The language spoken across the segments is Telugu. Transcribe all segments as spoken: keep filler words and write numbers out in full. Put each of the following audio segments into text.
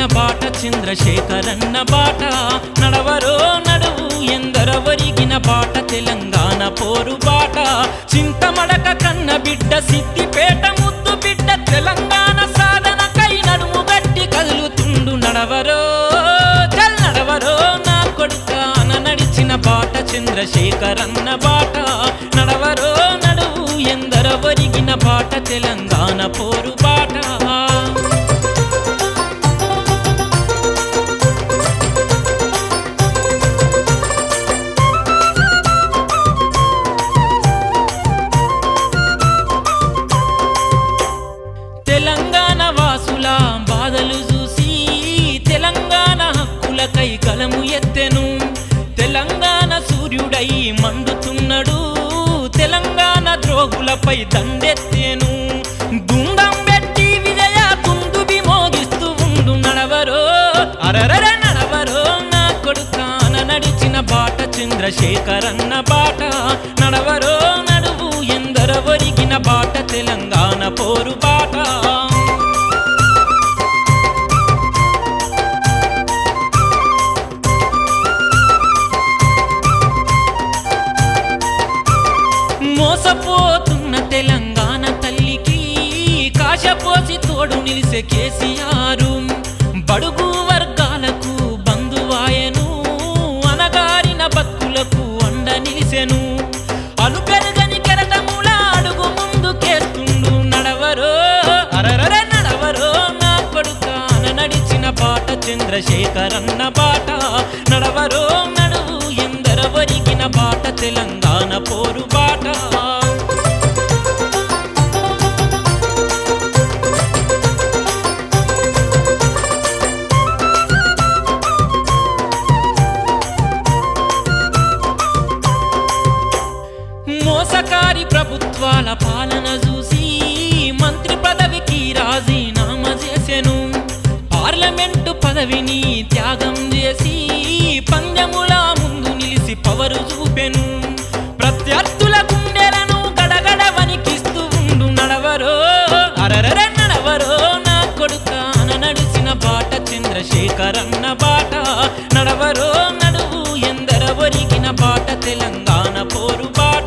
బాట చంద్రశేఖరన్న బాట నడవరో నడువు ఎందరవరిగిన బాట తెలంగాణ పోరు బాట చింతమడక కన్న బిడ్డ సిద్దిపేట ముద్దు బిడ్డ తెలంగాణ సాధనకై నడుము గట్టి కదులుతుండు నడవరో చల్ నడవరో నా కొడుకాన నడిచిన బాట చంద్రశేఖరన్న బాట నడవరో నడువు ఎందరవరిగిన బాట తెలంగాణ పోరు బాట తెలంగాణ వాసుల బాధలు చూసి తెలంగాణ హక్కులకై కలము ఎత్తెను తెలంగాణ సూర్యుడై మండుతున్నాడు తెలంగాణ ద్రోగులపై దండెత్తెను గుండం పెట్టి విజయ తుందుబి మోగిస్తూ ఉండు నడవరో అరరర నడవరో నా కొడుకాన నడిచిన బాట చంద్రశేఖరన్న బాట నడవరో నడువు ఎందరవరిగిన బాట తెలంగాణ పోరు బాట మోసపోతున్న తెలంగాణ తల్లికి కాశపోసి తోడు నిలిసే కేసీఆర్ బడుగు వర్గాలకు బంధువాయను అనగారిన బతుకులకు అండ నిలిసెను అలు పెరగని కెరటముల అడుగు ముందుకేస్తుండు నడవరో అరరర నడవరో నా కొడుకాన నడిచిన బాట చంద్రశేఖరన్న బాట నడవరో నడువు ఎందరవరిగిన బాట తెలంగాణ పోరు బాట మోసకారి ప్రభుత్వాల పాలన చూసి మంత్రి పదవికి రాజీనామా చేసెను పార్లమెంటు పదవిని త్యాగం చేసి పందెముల ముందు నిలిసి పవరు చూపెను ప్రత్యర్థుల గుండెలను గడగడ వణికిస్తూ ఉండు నడవరో అరరర నడవరో నా కొడుకాన నడిచిన బాట చంద్రశేఖరన్న బాట నడవరో నడువు ఎందరవరిగిన బాట తెలంగాణ పోరు బాట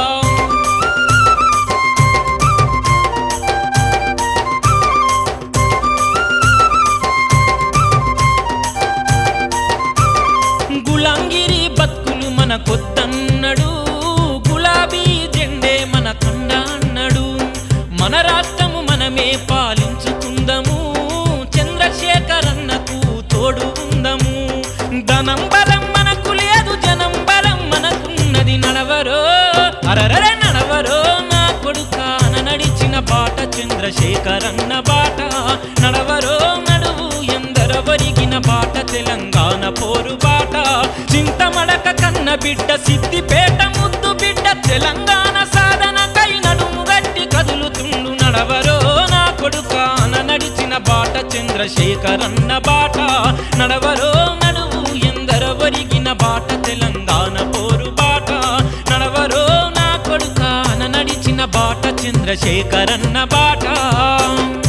గులాంగిరి బతుకులు మన కొద్దన్నాడు గులాబీ జెండే మన కండ అన్నాడు మన రాష్ట్రము మనమే పాలించుకుందాము చంద్రశేఖరన్నకు తోడు ఉందము ధనం బలం మనకు లేదు జనం బలం మనకున్నది నడవరో అరరర నడవరో నా కొడుకాన నడిచిన బాట చంద్రశేఖరన్న బాట నడవరో నడువు ఎందరవరిగిన బాట తెలంగాణ పోరు బాట చింతమడక కన్న బిడ్డ సిద్దిపేట ముద్దు బిడ్డ తెలంగాణ సాధనకై నడుము గట్టి కదులుతుండు నడవరో నా కొడుకాన నడిచిన బాట చంద్రశేఖరన్న బాట నడవరో నడువు ఎందరవరిగిన బాట తెలంగాణ పోరు బాట నడవరో నా కొడుకాన నడిచిన బాట చంద్రశేఖరన్న బాట